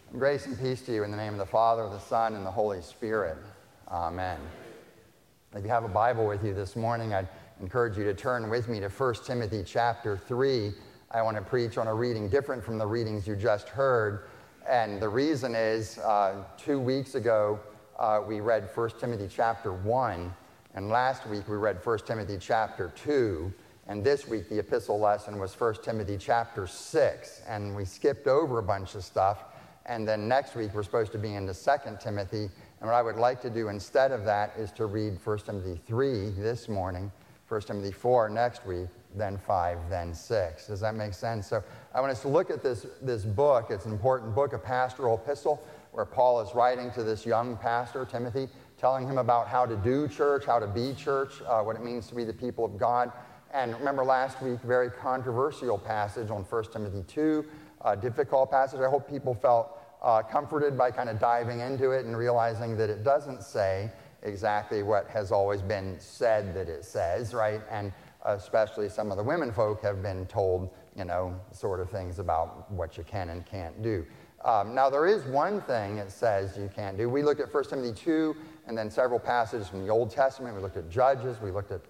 Grace and peace to you in the name of the Father, the Son, and the Holy Spirit. Amen. If you have a Bible with you this morning, I'd encourage you to turn with me to 1 Timothy chapter 3. I want to preach on a reading different from the readings you just heard. And the reason is, 2 weeks ago, we read 1 Timothy chapter 1. And last week, we read 1 Timothy chapter 2. And this week, the epistle lesson was 1 Timothy chapter 6. And we skipped over a bunch of stuff. And then next week, we're supposed to be into 2 Timothy. And what I would like to do instead of that is to read 1 Timothy 3 this morning, 1 Timothy 4 next week, then 5, then 6. Does that make sense? So I want us to look at this book. It's an important book, a pastoral epistle, where Paul is writing to this young pastor, Timothy, telling him about how to do church, how to be church, what it means to be the people of God. And remember last week, very controversial passage on 1 Timothy 2, difficult passage. I hope people felt comforted by kind of diving into it and realizing that it doesn't say exactly what has always been said that it says, right? And especially some of the women folk have been told, sort of things about what you can and can't do. Now, there is one thing it says you can't do. We looked at 1 Timothy 2 and then several passages from the Old Testament. We looked at Judges. We looked at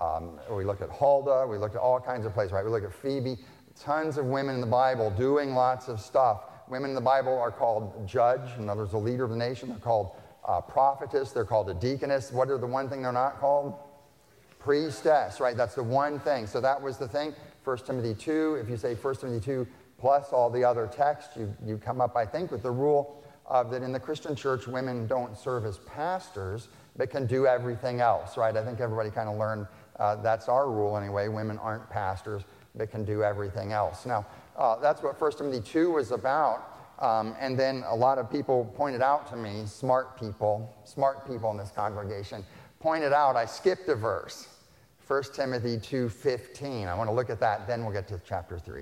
Huldah. We looked at all kinds of places, right? We looked at Phoebe. Tons of women in the Bible doing lots of stuff. Women in the Bible are called judge. In other words, the leader of the nation. They're called prophetess. They're called a deaconess. What are the one thing they're not called? Priestess, right? That's the one thing. So that was the thing. 1 Timothy 2, if you say 1 Timothy 2 plus all the other texts, you come up, I think, with the rule that in the Christian church, women don't serve as pastors, but can do everything else, right? I think everybody kind of learned that's our rule anyway. Women aren't pastors, but can do everything else. Now, that's what 1 Timothy 2 was about. And then a lot of people pointed out to me, smart people in this congregation, pointed out I skipped a verse, 1 Timothy 2:15. I want to look at that, then we'll get to chapter 3.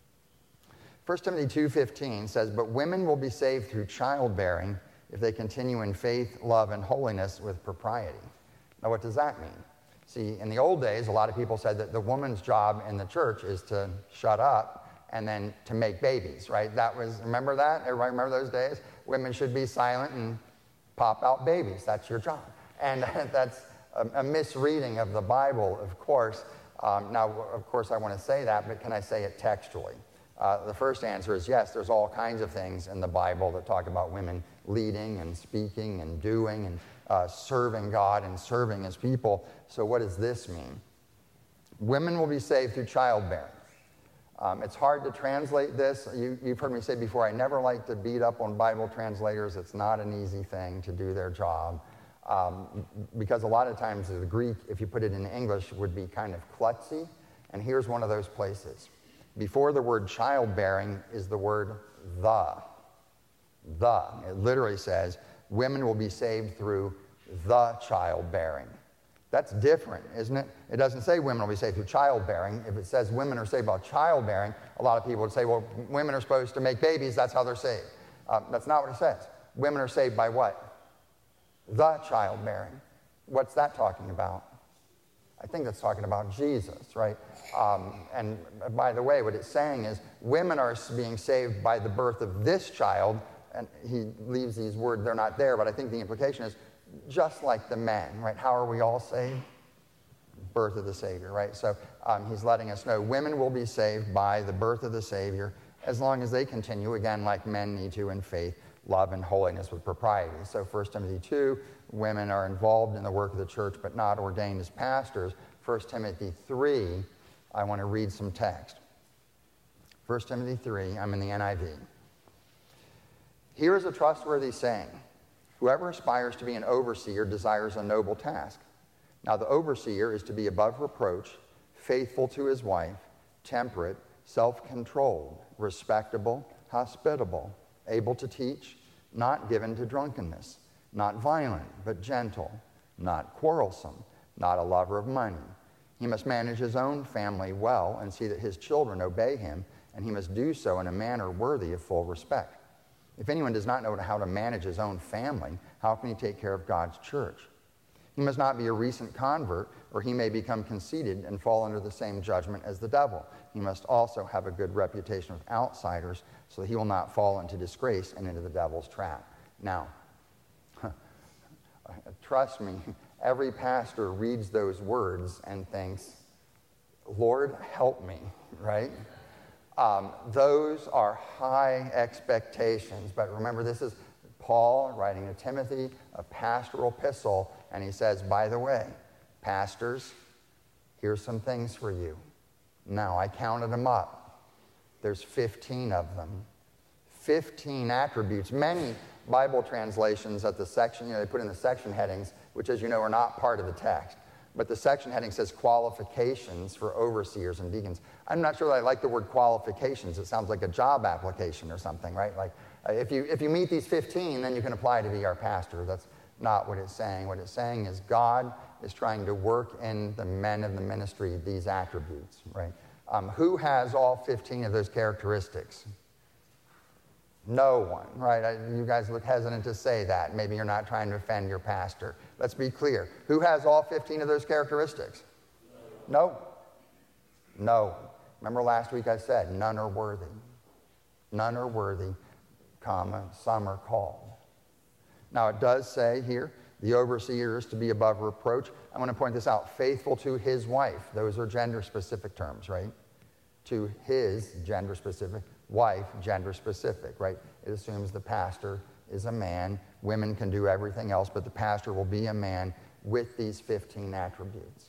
1 Timothy 2:15 says, "But women will be saved through childbearing if they continue in faith, love, and holiness with propriety." Now, what does that mean? See, in the old days, a lot of people said that the woman's job in the church is to shut up and then to make babies, right? Remember that? Everybody remember those days? Women should be silent and pop out babies. That's your job. And that's a misreading of the Bible, of course. Now, of course, I want to say that, but can I say it textually? The first answer is yes, there's all kinds of things in the Bible that talk about women leading and speaking and doing and serving God and serving His people. So what does this mean? Women will be saved through childbearing. It's hard to translate this. You've heard me say before, I never like to beat up on Bible translators. It's not an easy thing to do their job. Because a lot of times the Greek, if you put it in English, would be kind of klutzy. And here's one of those places. Before the word childbearing is the word the. The. It literally says, women will be saved through the childbearing. That's different, isn't it? It doesn't say women will be saved through childbearing. If it says women are saved by childbearing, a lot of people would say, well, women are supposed to make babies, that's how they're saved. That's not what it says. Women are saved by what? The childbearing. What's that talking about? I think that's talking about Jesus, right? And by the way, what it's saying is women are being saved by the birth of this child, and he leaves these words, they're not there, but I think the implication is just like the men, right? How are we all saved? Birth of the Savior, right? So he's letting us know women will be saved by the birth of the Savior as long as they continue, again, like men need to in faith, love, and holiness with propriety. So 1 Timothy 2, women are involved in the work of the church but not ordained as pastors. 1 Timothy 3, I want to read some text. 1 Timothy 3, I'm in the NIV. "Here is a trustworthy saying. Whoever aspires to be an overseer desires a noble task. Now the overseer is to be above reproach, faithful to his wife, temperate, self-controlled, respectable, hospitable, able to teach, not given to drunkenness, not violent, but gentle, not quarrelsome, not a lover of money. He must manage his own family well and see that his children obey him, and he must do so in a manner worthy of full respect. If anyone does not know how to manage his own family, how can he take care of God's church? He must not be a recent convert, or he may become conceited and fall under the same judgment as the devil. He must also have a good reputation with outsiders, so that he will not fall into disgrace and into the devil's trap. Now, trust me, every pastor reads those words and thinks, Lord, help me, right? Those are high expectations. But remember, this is Paul writing to Timothy, a pastoral epistle, and he says, by the way, pastors, here's some things for you. Now, I counted them up. There's 15 of them. 15 attributes. Many Bible translations at the section, they put in the section headings, which, as you know, are not part of the text. But the section heading says qualifications for overseers and deacons. I'm not sure that I like the word qualifications. It sounds like a job application or something, right? Like, if you meet these 15, then you can apply to be our pastor. That's not what it's saying. What it's saying is God is trying to work in the men of the ministry these attributes, right? Who has all 15 of those characteristics? No one, right? You guys look hesitant to say that. Maybe you're not trying to offend your pastor. Let's be clear. Who has all 15 of those characteristics? No. No. Remember last week I said, none are worthy. None are worthy, comma, some are called. Now it does say here, the overseer is to be above reproach. I want to point this out. Faithful to his wife. Those are gender-specific terms, right? To his gender-specific. Wife, gender-specific, right? It assumes the pastor is a man. Women can do everything else, but the pastor will be a man with these 15 attributes.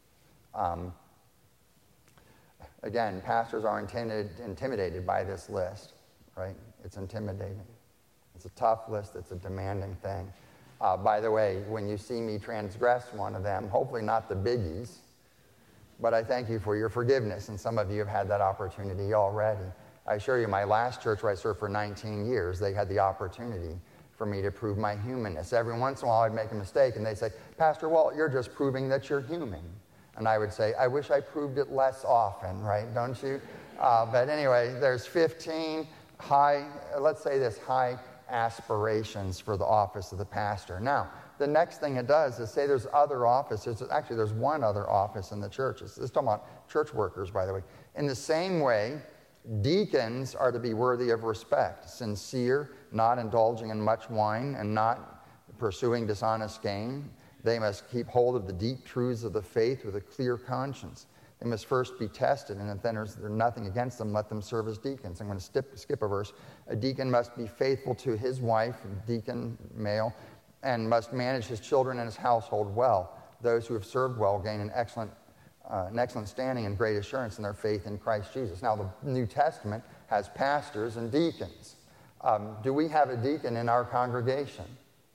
Again, pastors are intimidated by this list, right? It's intimidating. It's a tough list. It's a demanding thing. By the way, when you see me transgress one of them, hopefully not the biggies, but I thank you for your forgiveness, and some of you have had that opportunity already. I assure you, my last church where I served for 19 years, they had the opportunity for me to prove my humanness. Every once in a while, I'd make a mistake, and they'd say, Pastor Walt, you're just proving that you're human. And I would say, I wish I proved it less often, right? Don't you? But anyway, there's 15 high aspirations for the office of the pastor. Now, the next thing it does is say there's other offices. Actually, there's one other office in the church. This is talking about church workers, by the way. In the same way, deacons are to be worthy of respect, sincere, not indulging in much wine, and not pursuing dishonest gain. They must keep hold of the deep truths of the faith with a clear conscience. They must first be tested, and if then there's nothing against them, let them serve as deacons. I'm going to skip a verse. A deacon must be faithful to his wife, deacon male, and must manage his children and his household well. Those who have served well gain an excellent standing and great assurance in their faith in Christ Jesus. Now, the New Testament has pastors and deacons. Do we have a deacon in our congregation?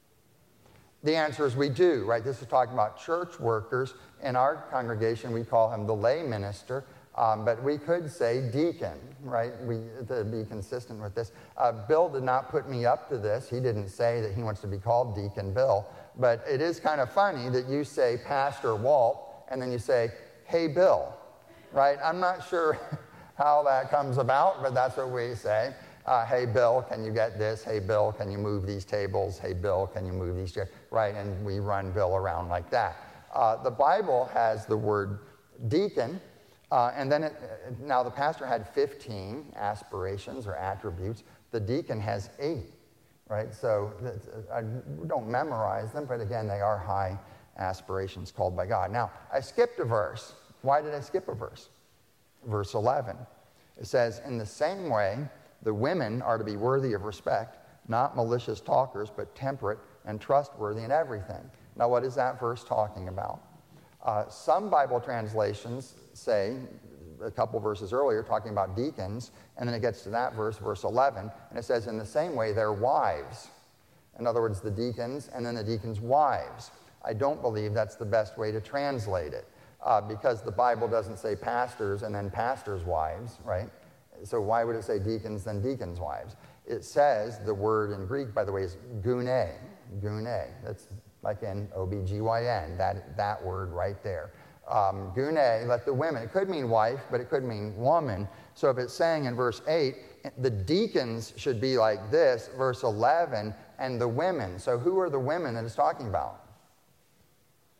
The answer is we do, right? This is talking about church workers. In our congregation, we call him the lay minister, but we could say deacon, right? To be consistent with this. Bill did not put me up to this. He didn't say that he wants to be called Deacon Bill, but it is kind of funny that you say Pastor Walt, and then you say, hey, Bill, right? I'm not sure how that comes about, but that's what we say. Hey, Bill, can you get this? Hey, Bill, can you move these tables? Hey, Bill, can you move these chairs? Right, and we run Bill around like that. The Bible has the word deacon, and then now the pastor had 15 aspirations or attributes. The deacon has 8, right? So I don't memorize them, but again, they are high aspirations called by God. Now, I skipped a verse. Why did I skip a verse? Verse 11. It says, in the same way, the women are to be worthy of respect, not malicious talkers, but temperate and trustworthy in everything. Now, what is that verse talking about? Some Bible translations say, a couple verses earlier, talking about deacons, and then it gets to that verse, verse 11, and it says, in the same way, their wives. In other words, the deacons, and then the deacons' wives. I don't believe that's the best way to translate it, because the Bible doesn't say pastors and then pastors' wives, right? So why would it say deacons then deacons' wives? It says, the word in Greek, by the way, is gune. Gune. That's like in OBGYN, that word right there. Gune, let the women. It could mean wife, but it could mean woman. So if it's saying in verse 8, the deacons should be like this, verse 11, and the women. So who are the women that it's talking about?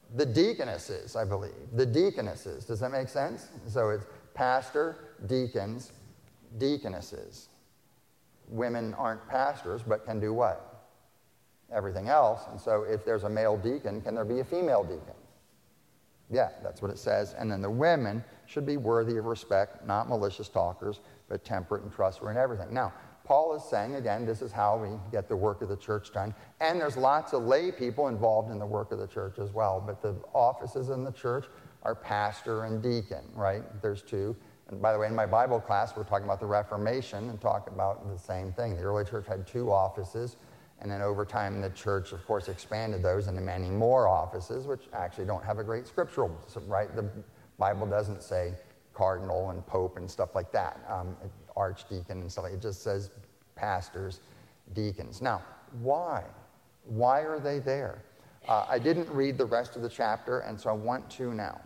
The deaconesses, I believe. The deaconesses. Does that make sense? So it's pastor, deacons, deaconesses. Women aren't pastors, but can do what? Everything else. And so if there's a male deacon, can there be a female deacon? Yeah, that's what it says. And then the women should be worthy of respect, not malicious talkers, but temperate and trustworthy in everything. Now, Paul is saying, again, this is how we get the work of the church done. And there's lots of lay people involved in the work of the church as well. But the offices in the church are pastor and deacon, right? There's two. And by the way, in my Bible class, we're talking about the Reformation and talk about the same thing. The early church had two offices. And then over time, the church, of course, expanded those into many more offices, which actually don't have a great scriptural, right? The Bible doesn't say cardinal and pope and stuff like that, archdeacon and stuff like that. It just says pastors, deacons. Now, why? Why are they there? I didn't read the rest of the chapter, and so I want to now.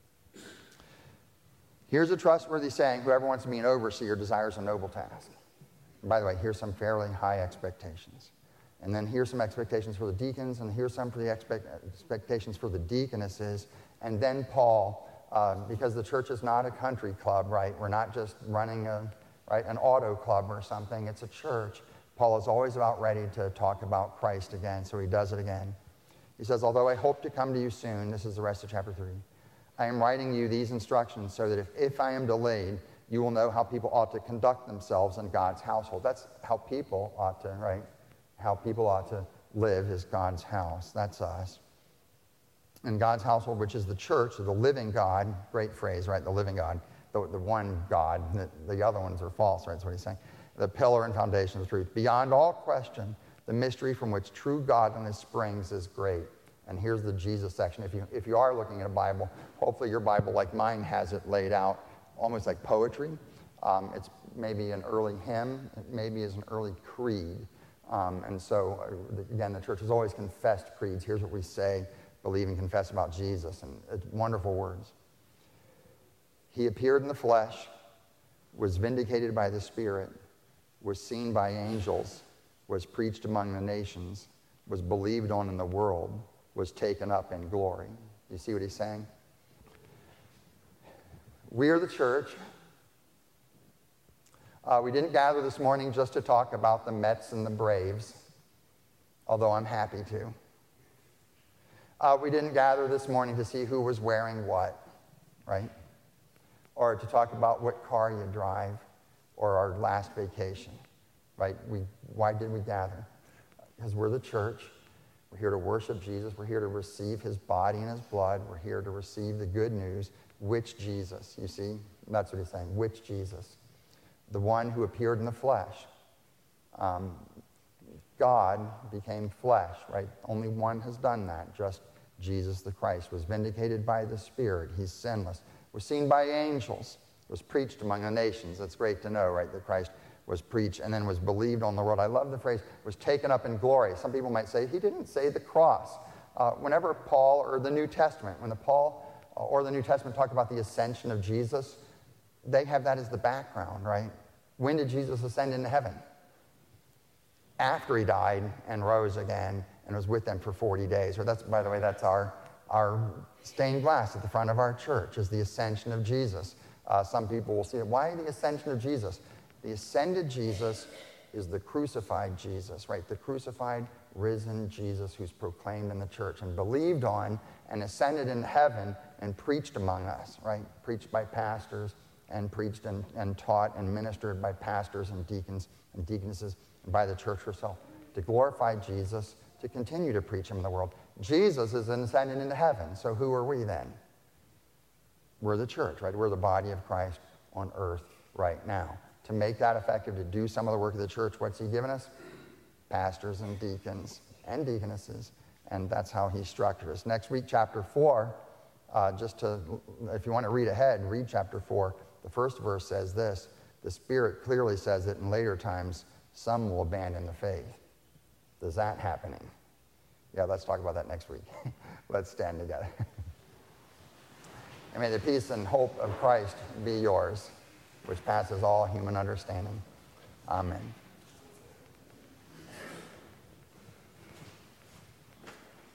Here's a trustworthy saying, whoever wants to be an overseer desires a noble task. And by the way, here's some fairly high expectations. And then here's some expectations for the deacons, and here's some for the expectations for the deaconesses. And then Paul, because the church is not a country club, right? We're not just running an auto club or something. It's a church. Paul is always about ready to talk about Christ again, so he does it again. He says, although I hope to come to you soon, this is the rest of chapter 3, I am writing you these instructions so that if I am delayed, you will know how people ought to conduct themselves in God's household. That's how people ought to, right? How people ought to live is God's house. That's us. And God's household, which is the church, the living God, great phrase, right? The living God, the one God, the other ones are false, right? That's what he's saying. The pillar and foundation of the truth. Beyond all question, the mystery from which true godliness springs is great. And here's the Jesus section. If you are looking at a Bible, hopefully your Bible, like mine, has it laid out almost like poetry. It's maybe an early hymn. It maybe is an early creed. And so, again, the church has always confessed creeds. Here's what we say, believe and confess about Jesus. And it's wonderful words. He appeared in the flesh, was vindicated by the Spirit, was seen by angels, was preached among the nations, was believed on in the world, was taken up in glory. You see what he's saying? We are the church. We didn't gather this morning just to talk about the Mets and the Braves, although I'm happy to. We didn't gather this morning to see who was wearing what, right? Or to talk about what car you drive, or our last vacation, right? Why did we gather? Because we're the church. We're here to worship Jesus. We're here to receive his body and his blood. We're here to receive the good news. Which Jesus? You see? That's what he's saying. Which Jesus? The one who appeared in the flesh. God became flesh, right? Only one has done that. Just Jesus the Christ was vindicated by the Spirit. He's sinless. Was seen by angels. Was preached among the nations. That's great to know, right? That Christ was preached and then was believed on the world. I love the phrase, was taken up in glory. Some people might say, he didn't say the cross. Whenever Paul or the New Testament, when the Paul or the New Testament talk about the ascension of Jesus, they have that as the background, right? When did Jesus ascend into heaven? After he died and rose again and was with them for 40 days. Or that's, by the way, that's our stained glass at the front of our church, is the ascension of Jesus. Some people will see it. Why the ascension of Jesus? The ascended Jesus is the crucified Jesus, right? The crucified, risen Jesus who's proclaimed in the church and believed on and ascended in heaven and preached among us, right? Preached by pastors and preached and taught and ministered by pastors and deacons and deaconesses and by the church herself. To glorify Jesus, to continue to preach him in the world. Jesus is ascended into heaven, so who are we then? We're the church, right? We're the body of Christ on earth right now. To make that effective, to do some of the work of the church, what's he given us? Pastors and deacons and deaconesses, and that's how he structured us. Next week, chapter 4, if you want to read ahead, read chapter 4. The first verse says this, the Spirit clearly says that in later times, some will abandon the faith. Is that happening? Yeah, let's talk about that next week. Let's stand together. And may the peace and hope of Christ be yours, which passes all human understanding. Amen.